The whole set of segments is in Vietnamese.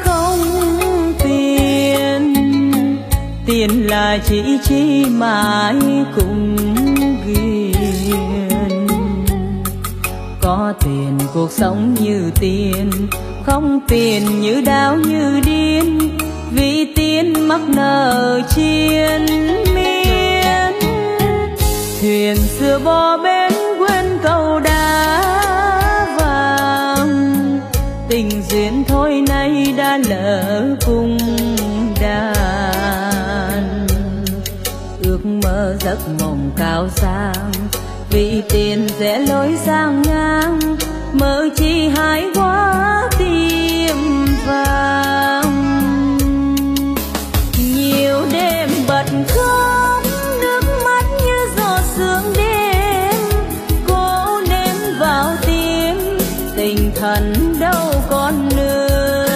không tiền, tiền là chỉ mãi cũng ghiền. Có tiền cuộc sống như tiền, không tiền như đau như điên, vì tiền mắc nợ triền miên. Thuyền xưa bò bến quên cầu đá vàng, tình duyên thôi nay đã lỡ cùng đàn. Ước mơ giấc mộng cao sang, vì tiền rẽ lối sang ngang, mơ chi hái quá tìm vàng. Nhiều đêm bật khóc, nước mắt như giọt sương đêm, cố nén vào tim, tình thần đâu còn nữa.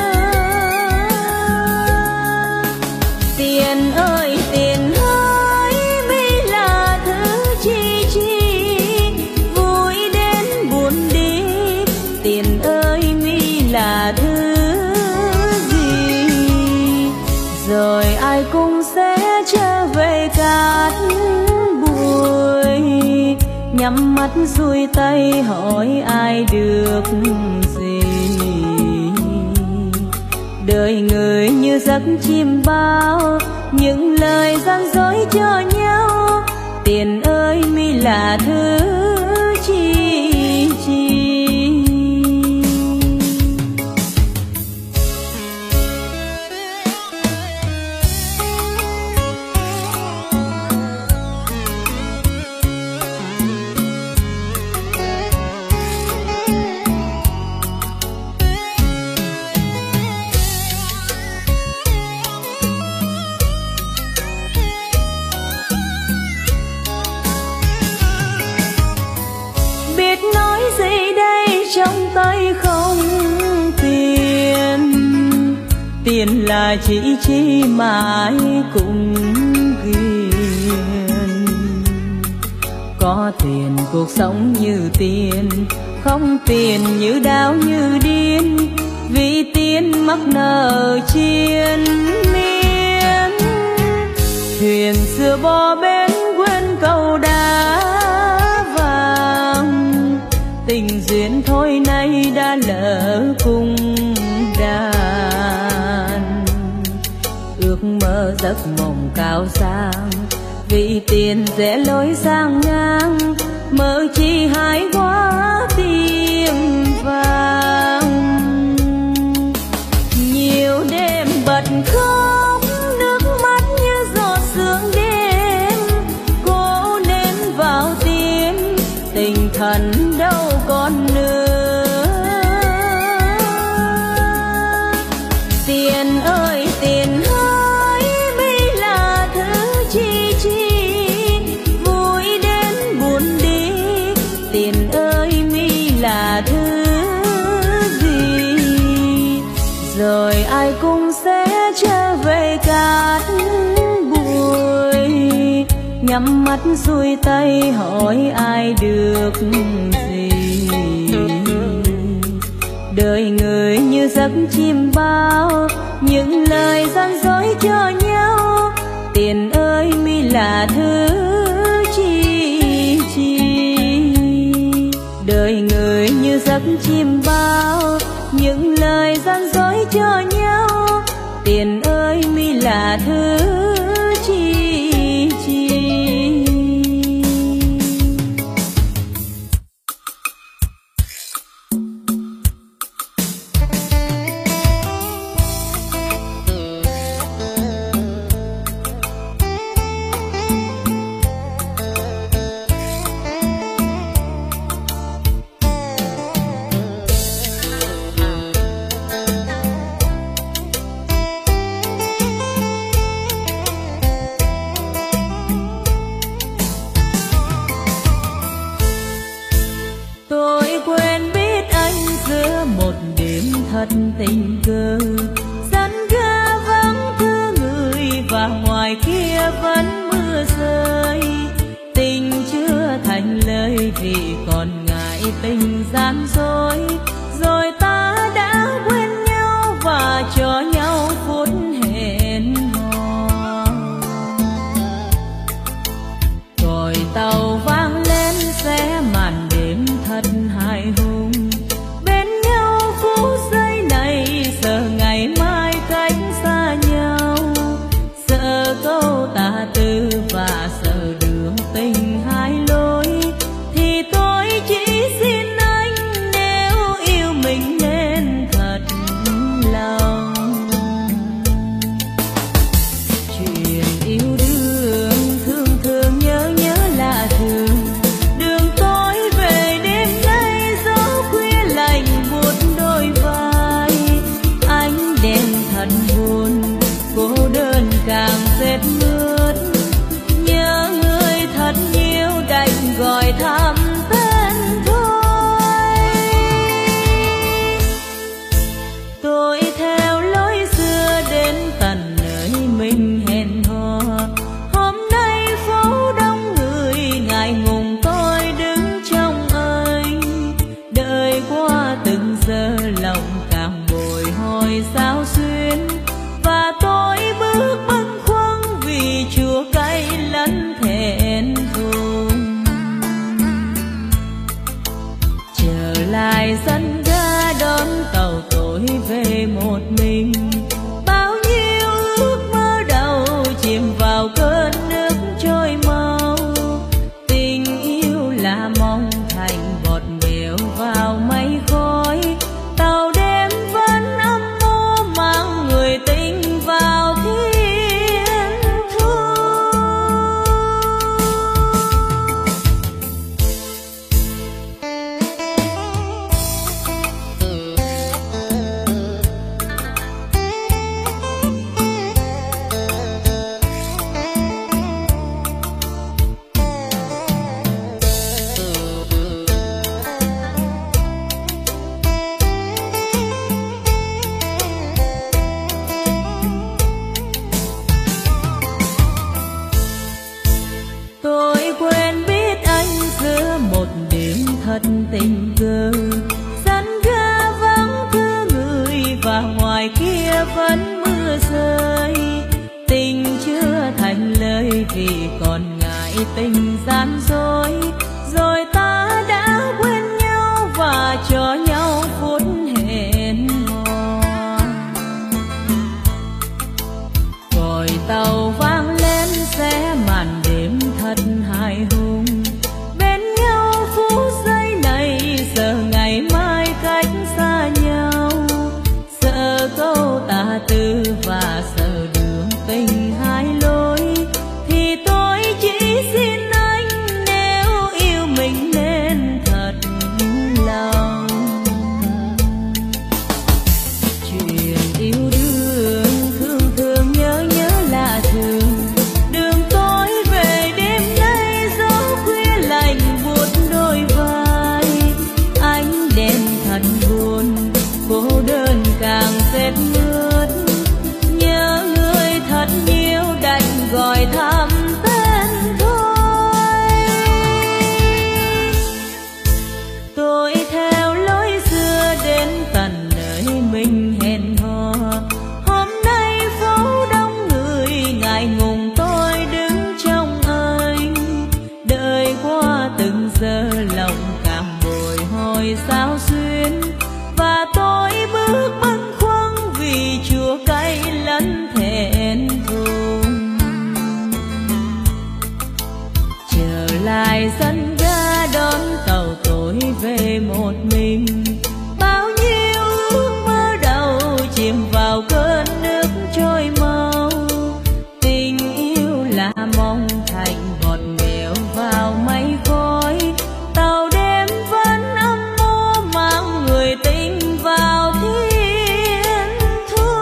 Tiền ơi tiền ơi, mi là thứ chi chi, vui đến buồn đi. Tiền ơi mi là thứ gì, rồi ai cũng sẽ trở về cát bụi. Nhắm mắt xuôi tay hỏi ai được gì, đời người như giấc chim bao, những lời gian dối cho nhau. Tiền ơi mi là thứ chi chi. Tiền là chỉ mãi cũng ghiền. Có tiền cuộc sống như tiền, không tiền như đau như điên, vì tiền mắc nợ triền miên. Thuyền xưa bò bến quên cầu đá vàng, tình duyên thôi nay đã lỡ cùng đàn. Ước mơ giấc mộng cao sang, vì tiền rẽ lối sang ngang, mơ chi hái quá tìm vàng. Nhiều đêm bật khóc, nước mắt như giọt sương đêm, cố nén vào tim, tình thần đâu còn nữa. Tiền ơi tiền ơi, mi là thứ chi chi, vui đến buồn đi. Tiền ơi mi là thứ gì, rồi ai cũng sẽ trở về cát bụi. Nhắm mắt xuôi tay hỏi ai được gì, đời người như giấc chim bao, những lời gian dối cho nhau. Tiền ơi mi là thứ chi chi, đời người như giấc chim bao, những lời gian dối cho nhau. Tiền ơi mi là thứ chi chi. Thật tình cờ sân ga vắng thưa người, và ngoài kia vẫn mưa rơi. Tình chưa thành lời vì còn ngại tình gian dối, rồi ta đã quên nhau và sao xuyến, và tôi bước bâng khuâng vì chua cay lẫn thẹn thùng. Trở lại sân ga đón tàu tôi về một mình, bao nhiêu ước mơ đầu chìm vào cơn nước trôi mau. Tình yêu là mong thành bọt bèo vào mây khói, tàu đêm vẫn âm mưu mang người tình vào thiên thu. Tôi quên biết anh giữa một đêm thật tình cờ, sân ga vắng cứ người và ngoài kia vẫn mưa rơi. Tình chưa thành lời vì còn ngại tình gian dối, rồi ta đã quên nhau và cho nhau phút hẹn hò. Còi tàu vang lên xé màn đêm thật hài hùng, bên nhau phút giây này giờ ngày mai cách xa nhau. Sợ câu tà tư và sợ đường tình hai lối, thì tôi chỉ xin anh nếu yêu mình nên thật lòng. Chuyện yêu đương thương thương nhớ nhớ là thường, đường tối về đêm nay gió khuya lạnh buốt đôi vai. Ánh đèn thật buồn, cô đơn càng rét mướt, nhớ người thật nhiều đành gọi thăm tên thôi. Tôi theo lối xưa đến tận nơi mình hẹn hò, hôm nay phố đông người ngại ngùng tôi đứng trong anh. Đợi qua từng giờ lòng càng bồi hồi sao xuyến, và tôi bước bâng khuâng vì chua cay lẫn thẹn thùng. Trở lại sân ga đón tàu tôi về một mình, bao nhiêu ước mơ đầu chìm vào cơn nước trôi mau. Tình yêu là mong thành bọt bèo vào mây khói, tàu đêm vẫn âm mưu mang người tình vào thiên thu.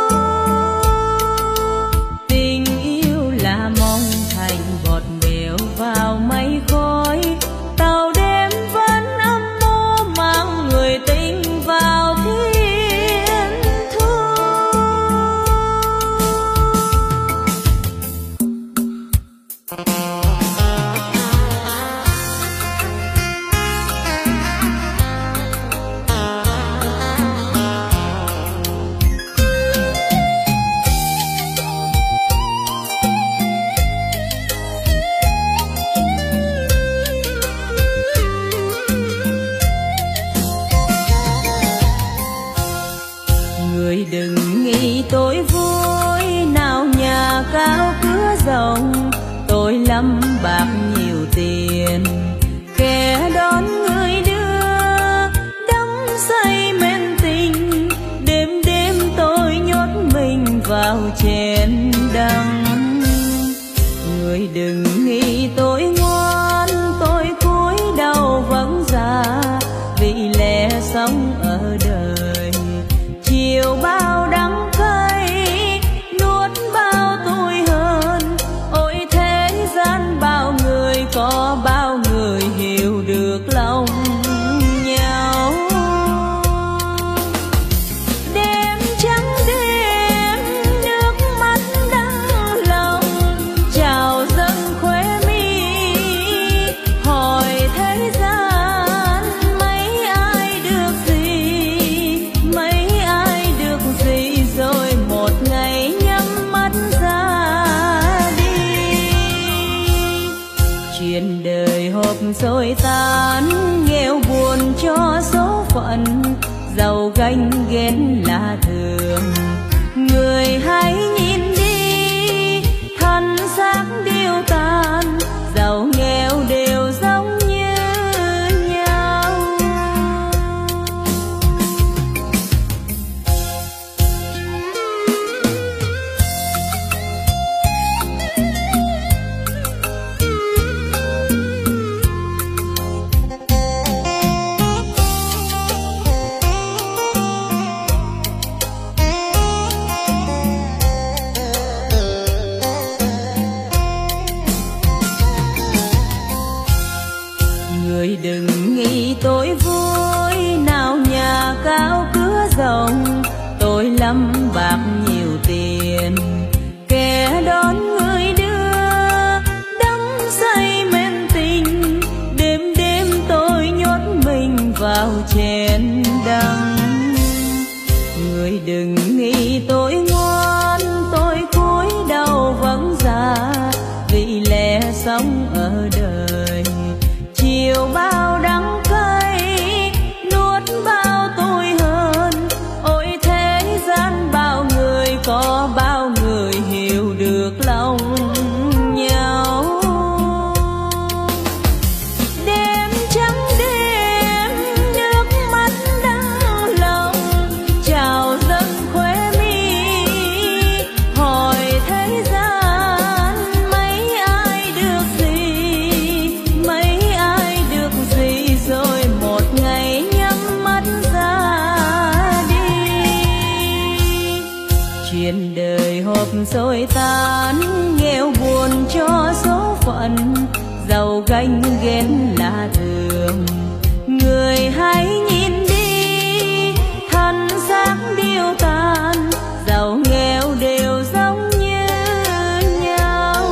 Tình yêu là mong thành bọt bèo vào mây khói, tàu đêm vẫn âm mưu mang người tình vào thiên thu. Người đừng nghĩ tôi vui, nào nhà cao cửa rộng, tôi lắm bạc nhiều tiền, kẻ đón người đưa đắm say men tình. Đêm đêm tôi nhốt mình vào chén đắng. Người đừng nghĩ tôi ngoan, tôi cúi đầu vâng dạ, vì lẽ sống ở đời chiều bao đắng cay, nuốt bao tôi hơn. Ôi thế gian bao người, có bao người hiểu được lòng nhau. Đêm trắng đêm nước mắt xôi tan, nghèo buồn cho số phận, giàu ganh ghét là thường. Người hãy nhìn đi, thân xác điêu tàn, giàu nghèo đều giống như nhau. Người đừng nghĩ tôi vui, nào nhà cao cửa rộng, tôi lắm bạc nhiều tiền, kẻ đón người đưa đắm say men tình. Đêm đêm tôi nhốt mình vào chén đắng. Người đừng nghĩ tôi ngoan, tôi cúi đầu vắng già, vì lẽ sống ở đời. Chiều bao đắng cay, nuốt bao tôi hơn. Ôi thế gian bao người, có bao người hiểu được lòng nhau. Đêm trắng đêm, nước mắt đắng lòng, trào dâng khóe mi. Hỏi thế gian mấy ai được gì, mấy ai được gì, rồi một ngày nhắm mắt ra đi. Chuyện đời hộp xôi tan, nghèo buồn cho số phận, giàu ganh ghét là thường. Người hãy nhìn đi, thân xác điêu tàn, giàu nghèo đều giống như nhau.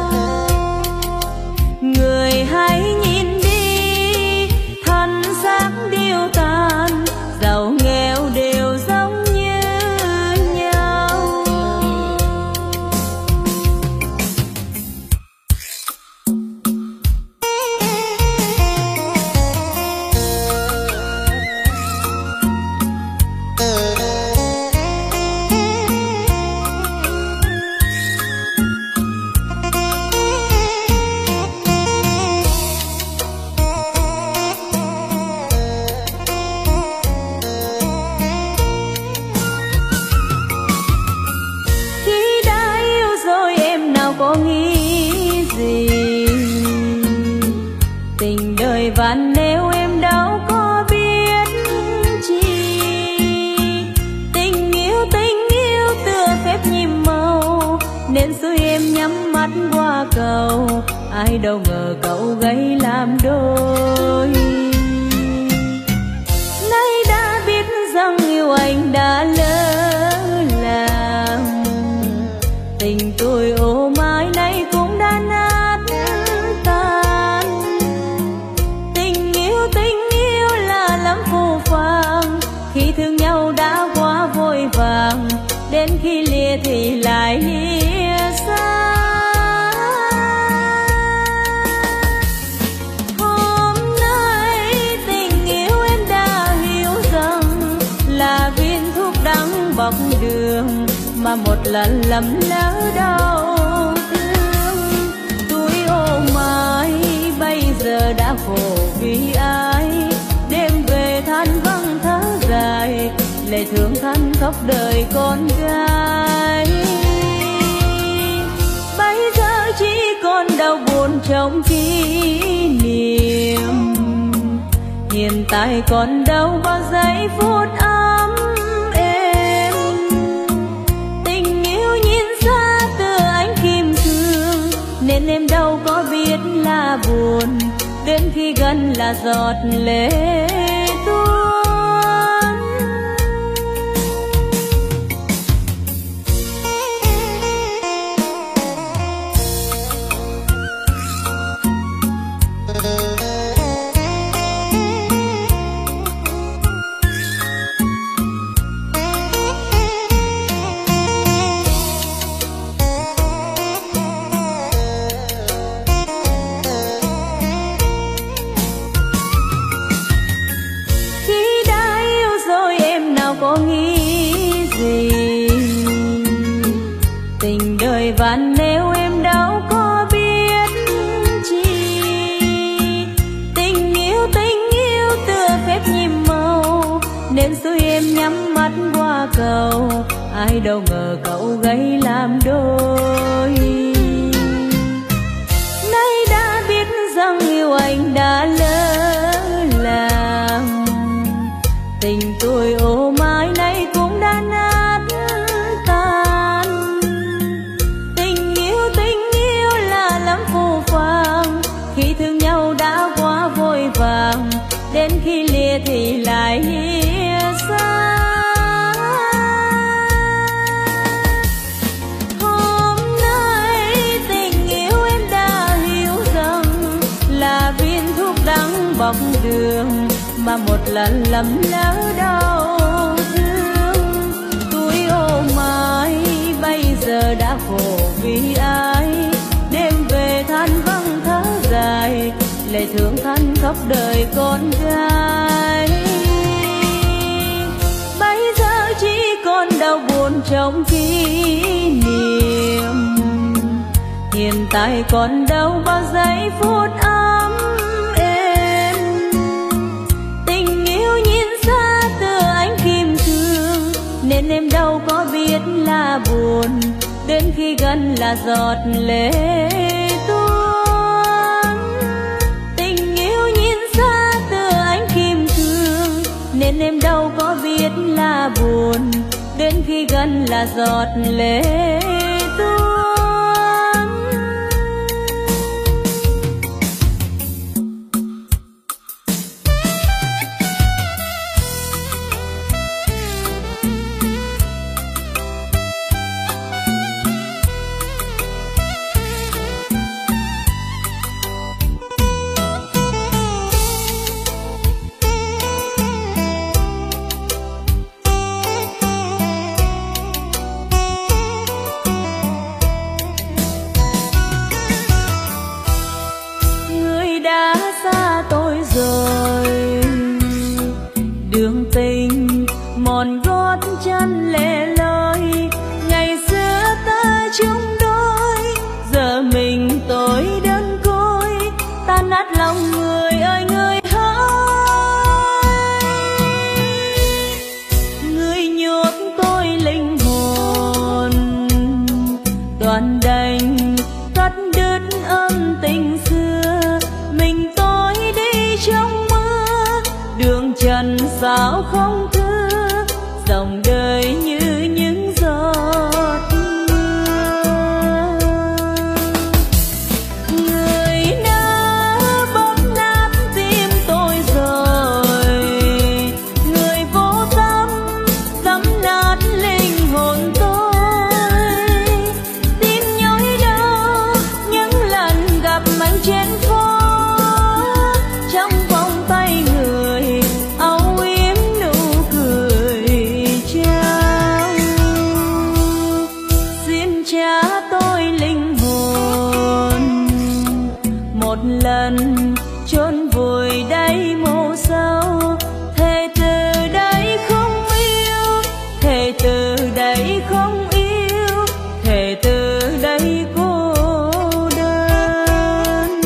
Người hãy nhìn đi, thân xác điêu tàn, giàu nghèo đều giống như nhau. Khi đã yêu rồi em nào có nghĩ gì, tình đời vạn nếu em đâu có biết chi. Tình yêu tựa phép nhiệm màu, nên xui em nhắm mắt qua cầu. Ai đâu ngờ cậu gây làm đôi. Nay đã biết rằng yêu anh đã lỡ làm, tình tôi ô mãi nay cũng đã nát tan. Tình yêu là lắm phù phàng, khi thương nhau đã quá vội vàng, đến khi lìa thì lại lìa xa. Hôm nay tình yêu em đã hiểu rằng là viên thuốc đắng bọc đường, mà một lần lầm lỡ đau thương. Tôi ôm mãi bây giờ đã khổ vì ai, đêm về than vắng thở dài, lệ thương than khóc đời con gái. Bây giờ chỉ còn đau buồn trong kỷ niệm, hiện tại còn đâu bao giây phút ấm êm. Tình yêu nhìn xa tựa ánh kim cương, nên em đâu có biết là buồn, đến khi gần là giọt lệ tuôn. câu, ai đâu ngờ cậu gây làm đôi. Nay đã biết rằng yêu anh đã lỡ làng, tình tôi ô mãi nay cũng đã nát tan. Tình yêu là lắm phù phàng, khi thương nhau đã quá vội vàng, đến khi lìa thì lại lìa xa. Hôm nay tình yêu em đã hiểu rằng là viên thuốc đắng bọc đường, mà một lần lầm lỡ đau thương. Tôi ôm mãi bây giờ đã khổ vì ai, đêm về than vắng thở dài, lệ thương than khóc đời con gái. Bây giờ chỉ còn đau buồn trong kỷ niệm, hiện tại còn đâu bao giây phút ấm êm. Tình yêu nhìn xa từ ánh kim cương, nên em đâu có biết là buồn, đến khi gần là giọt lệ tuôn. Tình yêu nhìn xa từ ánh kim cương, nên em đâu có biết là buồn, đến khi gần là giọt lệ tuôn. Mòn gót chân lẻ loi, ngày xưa ta chung đôi, giờ mình tôi đơn côi, tan nát lòng người ơi người hỡi. Người nhuộm tôi linh hồn, đoạn đành cắt đứt âm tình xưa, mình tôi đi trong mưa, đường trần sao không thương, dòng đời như những giọt mưa. Người đã bóp nát tim tôi rồi, người vô tâm dẫm nát linh hồn tôi. Tim nhói đau những lần gặp anh trên phố, trong vòng tay người âu yếm nụ cười trao. Xin trả tôi linh hồn, một lần chôn vùi đáy mộ sâu, thề từ đây không yêu, thề từ đây không yêu, thề từ đây cô đơn.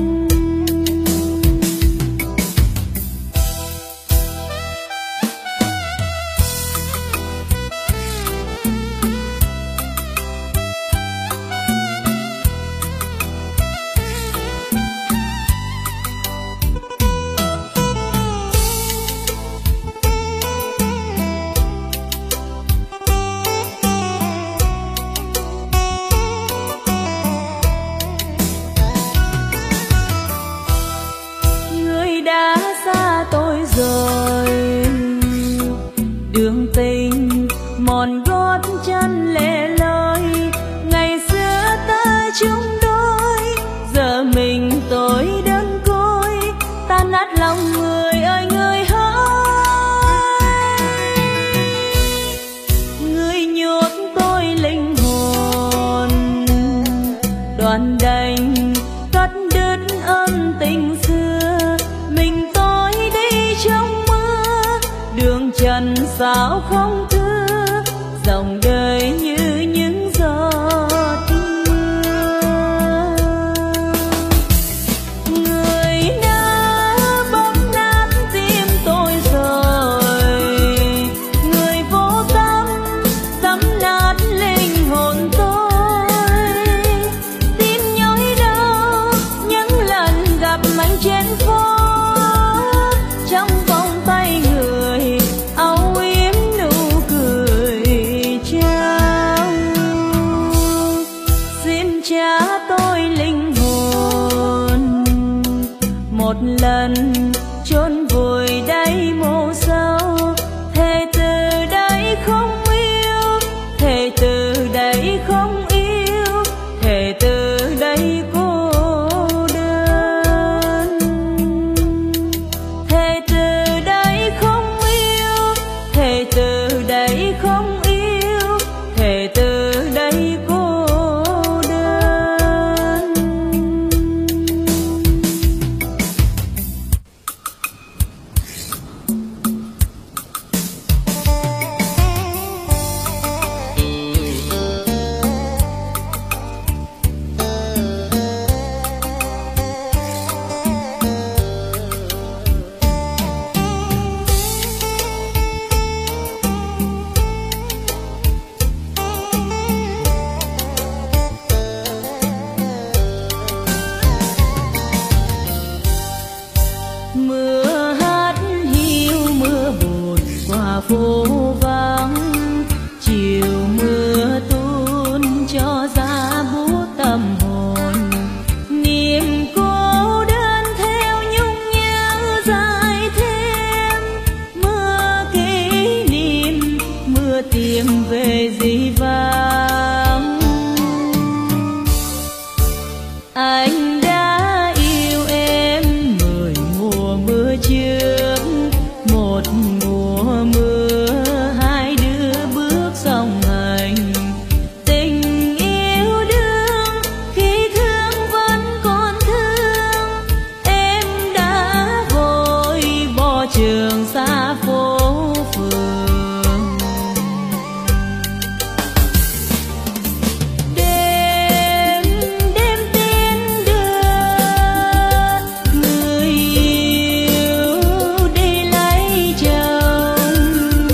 Người đã xa tôi rồi, đường tình mòn gót chân lẻ loi, ngày xưa ta chung đôi, giờ mình tôi đơn côi, tan nát lòng người ơi người hỡi. Người nhuộm tôi linh hồn, đoạn đành cắt đứt âm tình xưa, mình tôi đi trong mưa, đường trần sao không thương, dòng đời như những giọt mưa. Người đã bóp nát tim tôi rồi, người vô tâm lần chôn vùi đáy mộ sâu. Thề từ đây không yêu, thề từ đây không yêu, thề từ đây cô đơn. Thề từ đây không yêu, thề từ đây không yêu, thề từ đây cô đơn. Mưa hát hiu mưa buồn qua phố vắng, chiều mưa tuôn cho ra buốt tâm hồn. Niềm cô đơn theo nhung nhớ dài thêm, mưa kỷ niệm mưa tìm về dĩ vãng. Anh đã yêu em mười mùa mưa trước, một mùa mưa hai đứa bước song hành. Tình yêu đương khi thương vẫn còn thương, em đã vội bỏ trường xa phố phường. Đêm đêm tiến đưa người yêu đi lấy chồng.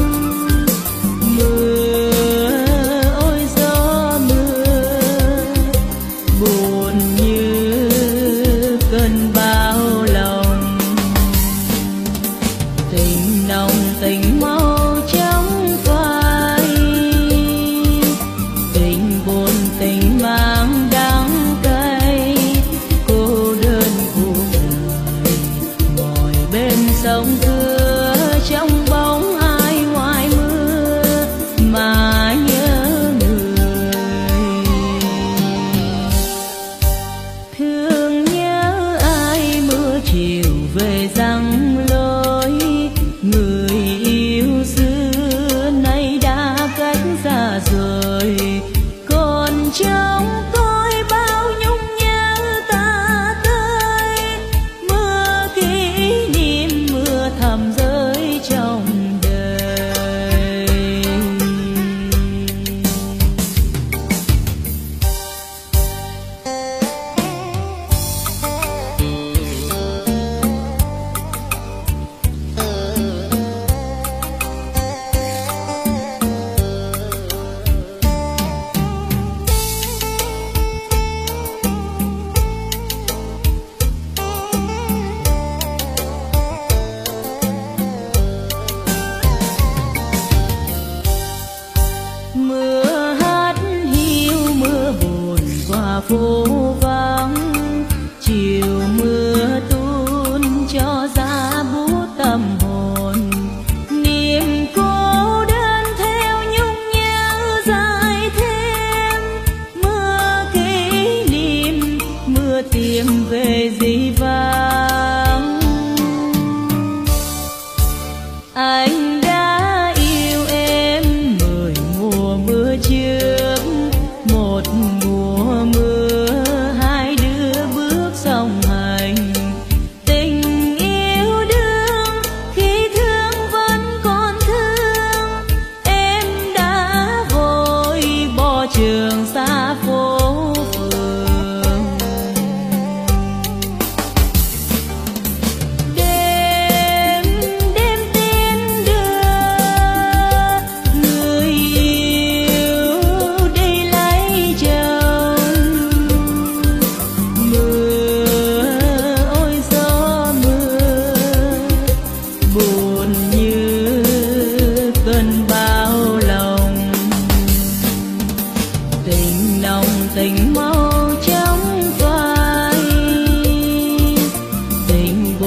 Mưa ôi gió mưa buồn như cơn bão lòng. Tình nồng tình mau chóng phai, tình buồn tình mang đắng cay. Cô đơn cuộc đời ngồi bên sông thưa, trong bóng ai ngoài mưa mà nhớ người. Thương nhớ ai mưa chiều về răng lối, người yêu xưa nay đã cách xa rồi. Còn trong tôi bao nhung nhớ ta tới, mưa kỷ niệm mưa thầm rơi trong đời. Mưa hát hiu mưa buồn qua phố vắng, chiều mưa tuôn cho ra buốt tâm hồn. Niềm cô đơn theo nhung nhớ dài thêm, mưa kỷ niệm mưa tìm về dĩ vãng. Anh đã yêu em mười mùa mưa trước, một mùa mưa hai đứa bước song hành. Tình yêu đương khi thương vẫn còn thương, em đã vội bỏ trường xa phố phường. Đêm đêm tiến đưa người yêu đi lấy chồng. Mưa ôi gió mưa buồn như cơn bão lòng. Tình nồng tình mau chóng phai, tình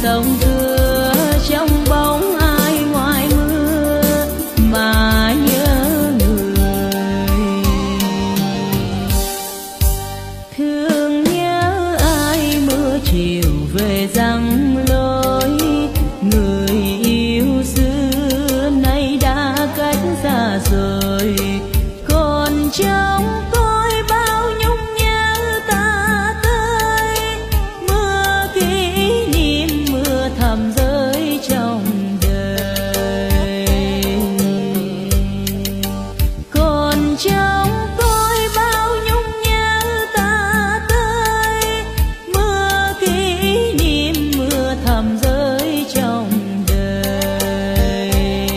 sông thưa trong bóng ai ngoài mưa mà nhớ người. Thương nhớ ai mưa chiều về răng lối, người yêu xưa nay đã cách xa rồi. Còn trong tôi bao nhung nhớ ta tới, mưa kỷ niệm mưa thầm rơi trong đời. Còn trong tôi bao nhung nhớ ta tới, mưa kỷ niệm mưa thầm rơi trong đời.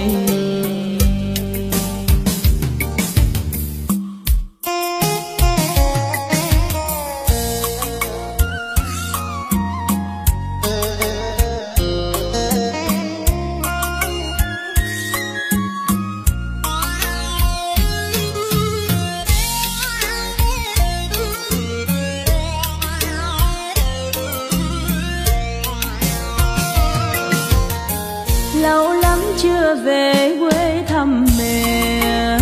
Lâu lắm chưa về quê thăm mẹ,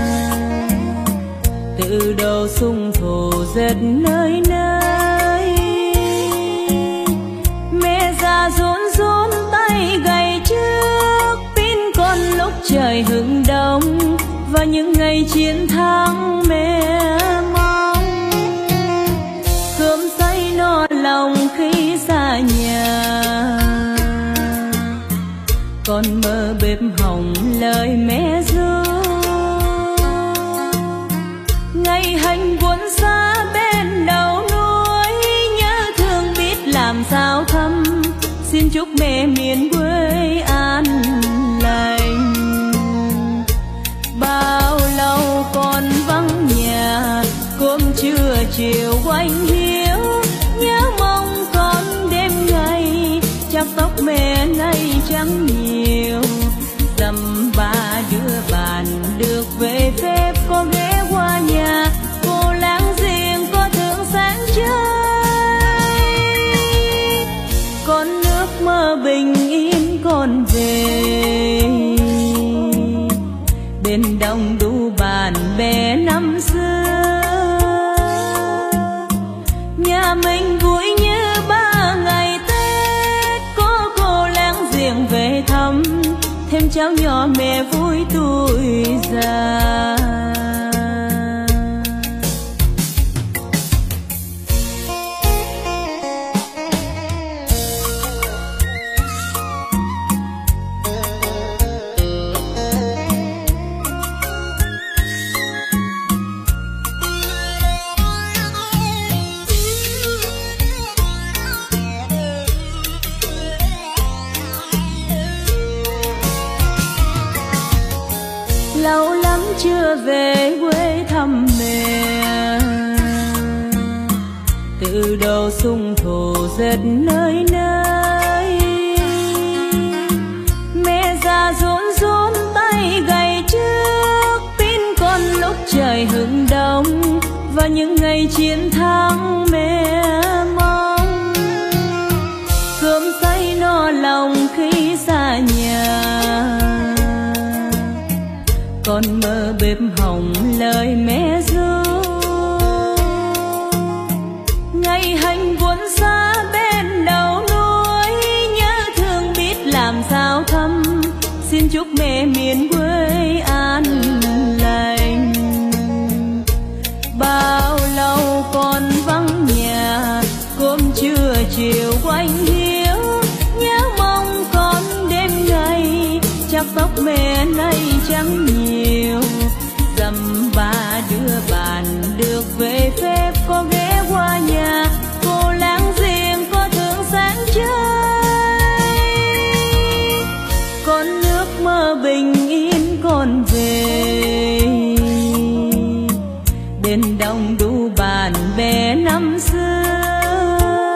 từ đầu sung thổ dệt nơi nơi. Mẹ già run run tay gầy trước pin con lúc trời hừng đông, và những ngày chiến thắng mẹ mong. Cơm say no lòng khi xa nhà, con mơ bếp hồng lời mẹ ru. Ngày hành quân xa bên đầu núi, nhớ thương biết làm sao thăm. Xin chúc mẹ miền quê an lành. Bao lâu con vắng nhà, cơm trưa chiều quanh hiếu. Nhớ mong con đêm ngày, chắc tóc mẹ nay chẳng nhiều. Dăm ba đứa bạn được về phép, có ghé qua nhà cô láng giềng có thương sáng chơi. Con nước mơ bình yên con về, bên đồng đủ bạn bè năm xưa. Nhà mình vui như ba ngày Tết, có cô láng giềng về thăm, thêm cháu nhỏ mẹ vui tuổi già. Lâu lắm chưa về quê thăm mẹ, từ đầu sung thổ dệt nơi nơi. Mẹ già run run tay gầy trước pin con lúc trời hừng đông, và những ngày chiến thắng mẹ mong. Cơm say no lòng khi xa nhà, con mơ bếp hồng lời mẹ ru. Ngày hành quân xa bên đầu núi, nhớ thương biết làm sao thăm. Xin chúc mẹ miền quê an lành. Bao lâu con vắng nhà, cơm trưa chiều quanh hiếu. Nhớ mong con đêm ngày, chắc tóc mẹ nay chẳng nhiều. Dăm ba đứa bạn được về phép, có ghé qua nhà cô láng giềng có thương sáng chơi. Con nước mơ bình yên con về, bên đồng đủ bạn bè năm xưa.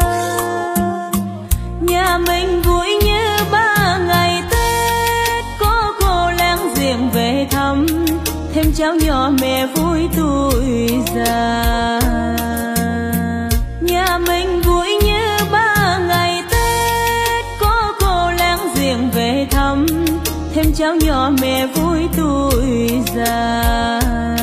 Nhà mình vui như ba ngày Tết, có cô láng giềng về thăm, thêm cháu nhỏ mẹ vui tuổi già. Nhà mình vui như ba ngày Tết, có con cháu nhỏ mẹ vui tuổi già.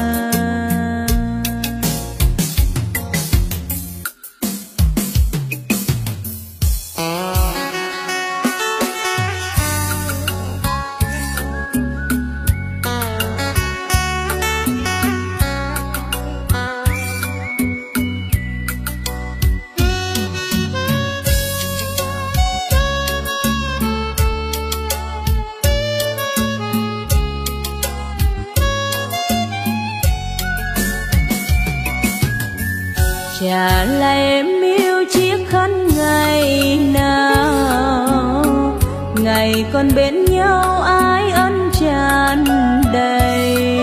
Chả là em yêu chiếc khăn ngày nào, ngày còn bên nhau ái ân tràn đầy.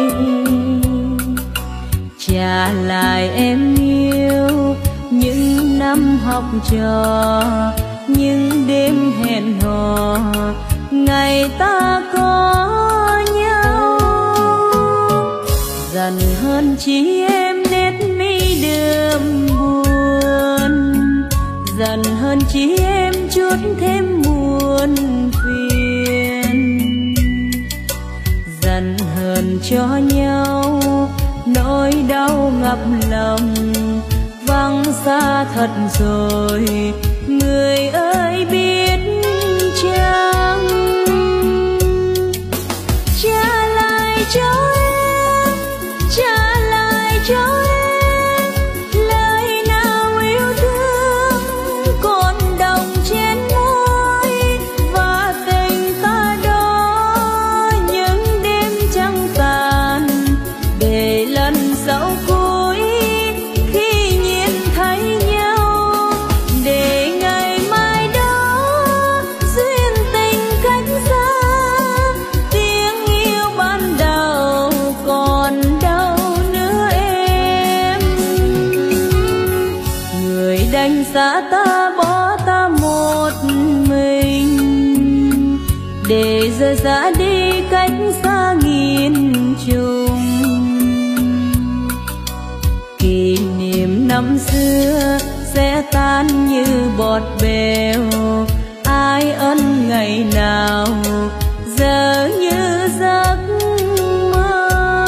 Trả lại em yêu những năm học trò, những đêm hẹn hò, ngày ta có nhau. Dần hơn chỉ em nét mi đượm buồn, dần hơn chỉ em chút thêm muôn phiền. Dần hơn cho nhau nỗi đau ngập lòng, vắng xa thật rồi người ơi biết chăng. Trả lại cho em, trả lại cho em lời nào yêu thương còn đồng trên môi, và tình ta đó những đêm trăng tàn, để lần sau cuối khi nhìn thấy nhau, để ngày mai đó duyên tình cách xa, tiếng yêu ban đầu còn đâu nữa em. Người đành xa ta bỏ ta một mình, để rời xa đi cách xa nghìn trùng. Kỷ niệm năm xưa sẽ tan như bọt bèo, ai ân ngày nào giờ như giấc mơ.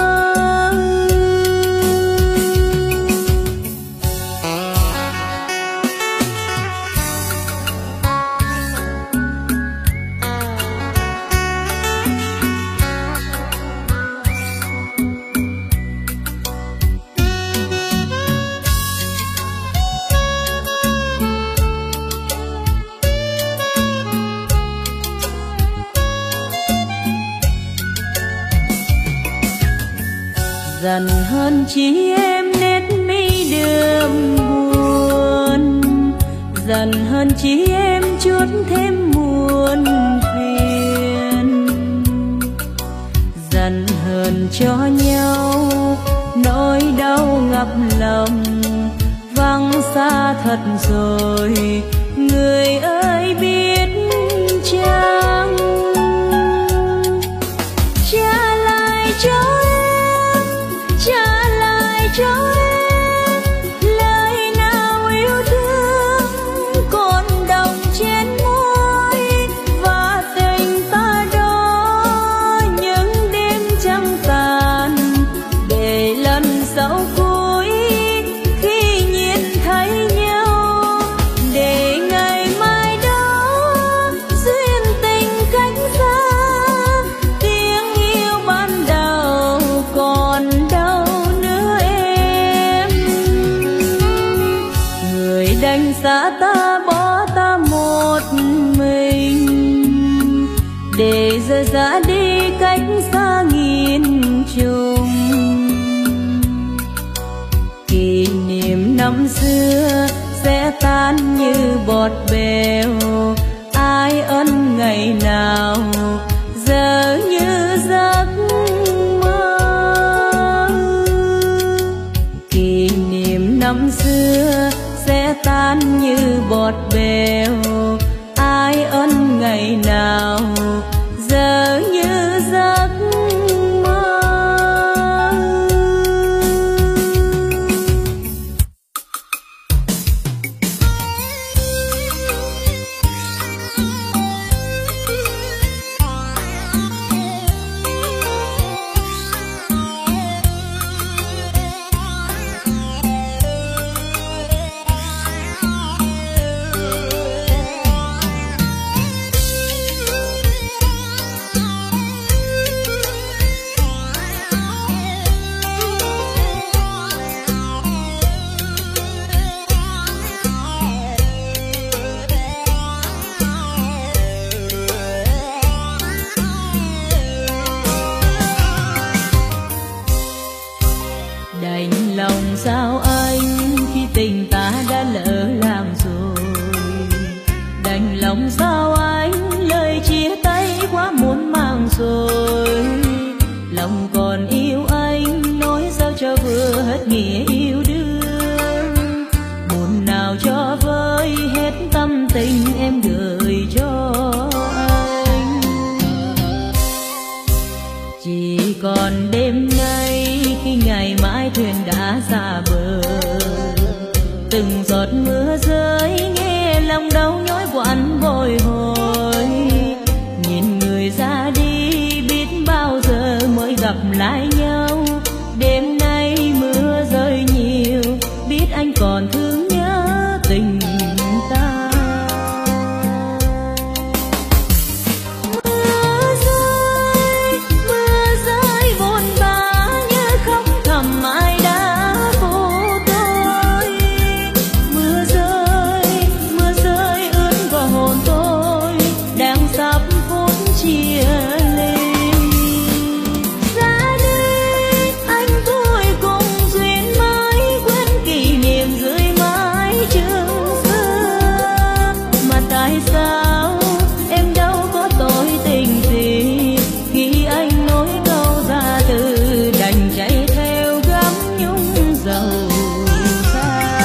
Dần hơn chỉ em nét mi đượm buồn, dần hơn chỉ em chút thêm muôn phiền. Dần hơn cho nhau nỗi đau ngập lòng, vắng xa thật rồi người ơi biết chăng. Trả lại cho em, trả lại cho em lời nào yêu thương còn đồng trên môi, và tình ta đó những đêm trăng tàn, để lần sau cuối khi nhìn thấy nhau, để ngày mai đó duyên tình cách xa, tiếng yêu ban đầu còn đâu nữa em. Người đành xa ta bỏ ta một mình, để rời xa đi cách xa nghìn trùng. Kỷ niệm năm xưa sẽ tan như bọt bèo, ai ân ngày nào giờ như giấc mơ. Kỷ niệm năm xưa sẽ tan như bọt bèo, ai ân ngày nào giờ như giấc mơ. rồi. Lòng còn yêu anh, nói sao cho vừa hết nghĩa yêu đương. Buồn nào cho vơi hết tâm tình em gửi cho anh. Chỉ còn đêm nay khi ngày mãi thuyền đã xa bờ, từng giọt mưa rơi nghe lòng đau nhói quặn bồi hồi. Nhìn người ra đi biết bao giờ mới gặp lại nhau. Đêm nay mưa rơi nhiều, biết anh còn thương nhớ tình ta. Mưa rơi buồn bã như khóc thầm ai đã vô tôi. Mưa rơi ướt vào hồn tôi, đang sắp phút chia ly. Ra đi anh vui cùng duyên mới, quên kỷ niệm gửi mãi trường xưa. Mà tại sao em đâu có tội tình gì, khi anh nói câu ra từ đành chạy theo gắm nhung giàu sang.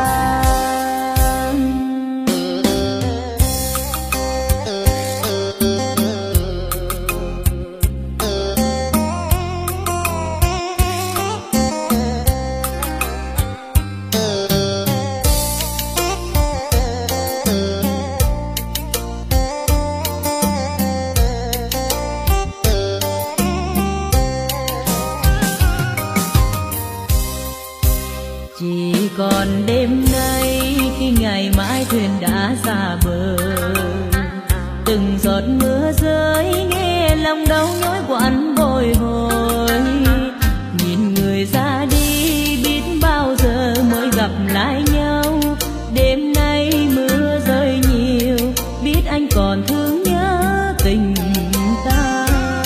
Chỉ còn đêm nay khi ngày mãi thuyền đã xa bờ, từng giọt mưa rơi nghe lòng đau nhói quặn bồi hồi. Nhìn người ra đi biết bao giờ mới gặp lại nhau. Đêm nay mưa rơi nhiều, biết anh còn thương nhớ tình ta.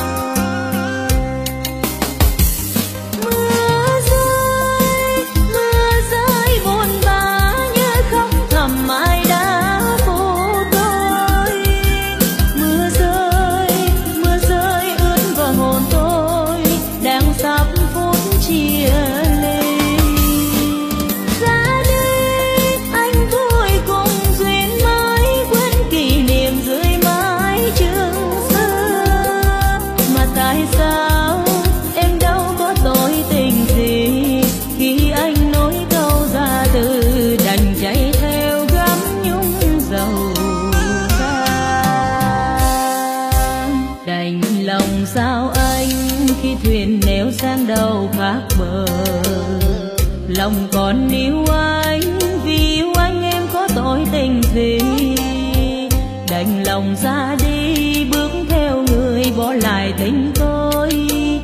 Mưa rơi buồn bã như khóc thầm ai đã vô tôi. Mưa rơi ướt vào hồn tôi, đang sắp phút chia ly. Ra đi anh vui cùng duyên mới, quên kỷ niệm gửi mãi trường xưa. Mà tại sao em đâu có tội tình gì, khi anh nói câu ra từ đành chạy theo gắm nhung giàu sang. Đành lòng sao anh khi thuyền neo sang đầu khác bờ. Lòng còn yêu anh vì yêu anh em có tội tình gì. Đành lòng ra đi bước theo người bỏ lại tình tôi.